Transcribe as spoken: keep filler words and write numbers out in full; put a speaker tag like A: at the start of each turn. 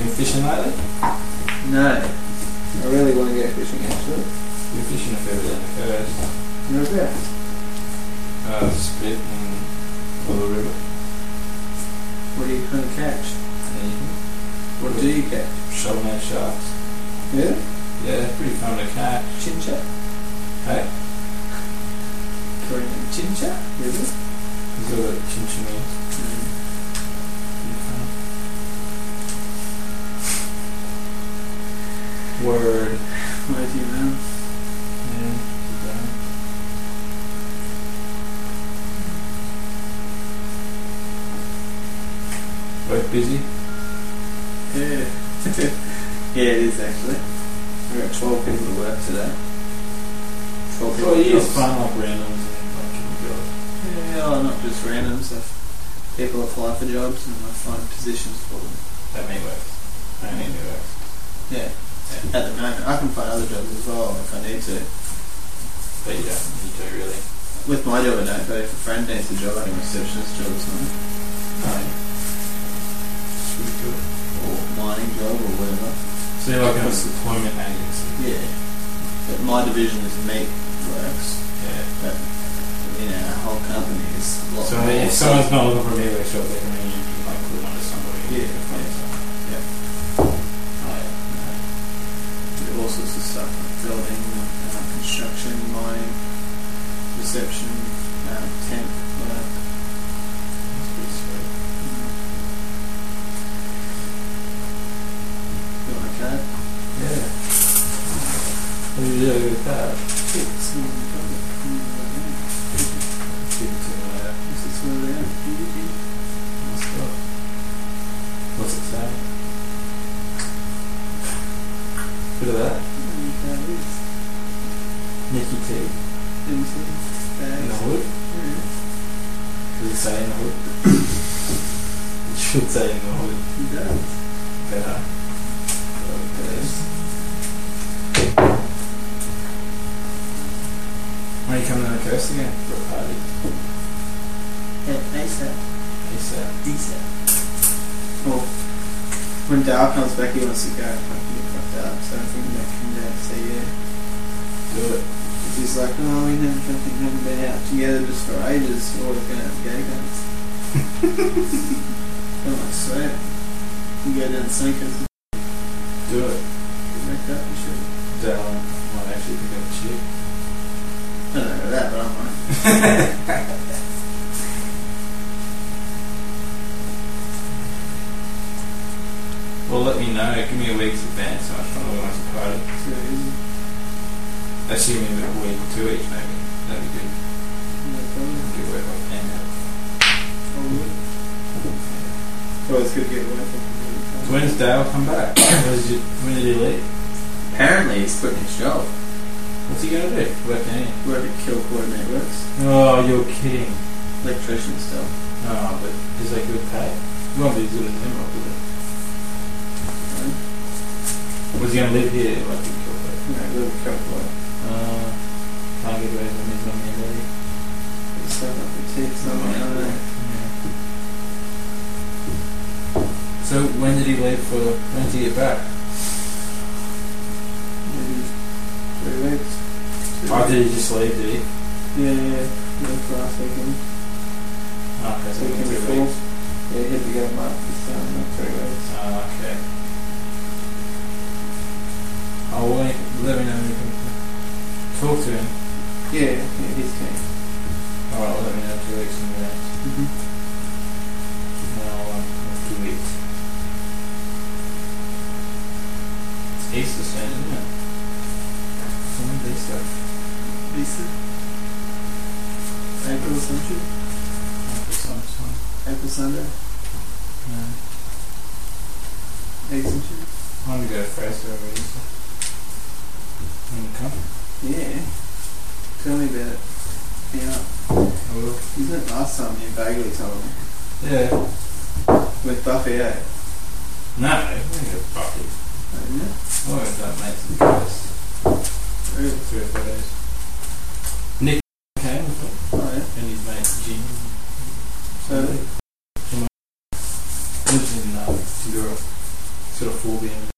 A: Been fishing lately?
B: No. I really want to go fishing actually.
A: Been fishing a fair bit on the coast.
B: Where's that?
A: Uh, Spit and Willow River.
B: What are you trying to catch?
A: Anything.
B: What do you catch?
A: Shovelnet sharks.
B: Yeah?
A: Yeah, they're pretty fun to catch.
B: Chincha?
A: Hey?
B: Korean chincha? Really?
A: These are like chinchillas.
B: Mm.
A: Pretty fun. Word.
B: Where do you know?
A: Yeah, okay. Both busy?
B: Yeah. Yeah, it is actually. I've got twelve people to work today. twelve people.
A: Well, it is
B: jobs.
A: fun like randoms and like jobs.
B: Yeah, well, not just random stuff. People apply for jobs and I find positions for them.
A: That may work. I mean, it works.
B: Yeah. At the moment, I can find other jobs as well if I need to.
A: But you don't need to really.
B: With my job, I don't. But if a friend needs a job, I can receptionist job or something,
A: No. Sweet to it.
B: or mining job or whatever.
A: So you're like a deployment agency.
B: Yeah. But my division is meat works.
A: Yeah.
B: But you know, our whole company is a lot
A: So
B: more.
A: if someone's not looking for a meat workshop, they can ring you and like put it onto somebody.
B: Yeah,
A: Yeah.
B: yeah.
A: Oh, yeah.
B: Do all sorts of stuff like building, uh, construction, mining, reception, uh, temp work.
A: That's pretty sweet.
B: You want a card?
A: Yeah. What do you do with that?
B: It's not in front of it.
A: Give it to me later.
B: This is where they are.
A: Nice stuff. What's it say? Bit of that.
B: That is.
A: Nicky T. In the hood?
B: Yeah.
A: Does it say in the hood? It should say in the hood.
B: It does.
A: Better. When are you coming on the coast again for a party?
B: Yeah, ASAP.
A: ASAP.
B: ASAP. Well, when Dale comes back, he wants to go fucking get fucked up, so I think he might come down and say yeah.
A: Do it.
B: Because he's like, oh, we never fucking haven't been out together just for ages, we're always going to have gay guns. I'm like, sweet. You go down Sinkers and
A: Do it.
B: make up and shit.
A: Dale might actually pick up a chick.
B: I don't know about that, but I might.
A: Well, let me know. Give me a week's advance. I'm trying to organise a party.
B: It's really easy.
A: Assuming a week or two each, maybe. That'd be good.
B: No problem.
A: Get work like ten out.
B: All good. Well, it's good to get away from it.
A: When's Dale come back? When did, you, when did he leave?
B: Apparently, he's quitting his job.
A: What's he going to do? Work in?
B: Work at Kilcoy Networks.
A: Oh, you're kidding.
B: Electrician still.
A: Oh, but is that good pay? It won't be as good as him, will it? Was he going to live here, like in Kilcoy?
B: No, live at Kilcoy.
A: Uh, can't get away from his mum and daddy.
B: He's starting up the tips. I don't know.
A: Yeah. So when did he leave for? When did he get back?
B: Maybe three weeks.
A: Oh, did he just leave? Did he?
B: Yeah, yeah. Left last weekend.
A: Oh, okay, so
B: Weekend
A: three
B: before.
A: weeks.
B: Yeah, he had to go mark this time, not three weeks.
A: Oh, okay. Oh, well, let me know when you can talk to him.
B: Yeah, yeah, he's keen.
A: Alright, well, let me know two weeks in advance.
B: Mm-hmm.
A: And I'll, um, I'll do it. It's Easter soon, isn't it? When's Easter?
B: Easter? April Sunday?
A: April sometime.
B: April Sunday?
A: No.
B: Eggs and chips?
A: I want to go to Fraser over Easter. Want to come?
B: Yeah. Tell me about it. Yeah.
A: I will.
B: You went last time, you vaguely told me.
A: Yeah.
B: With Buffy, eh?
A: No, I think it's Buffy.
B: Oh, isn't it?
A: I went with that mates in the coast.
B: Really?
A: Three or four days. Nick came with me.
B: Oh, yeah.
A: And his mate Jim.
B: So,
A: Lives in uh, Tugura. sort of four being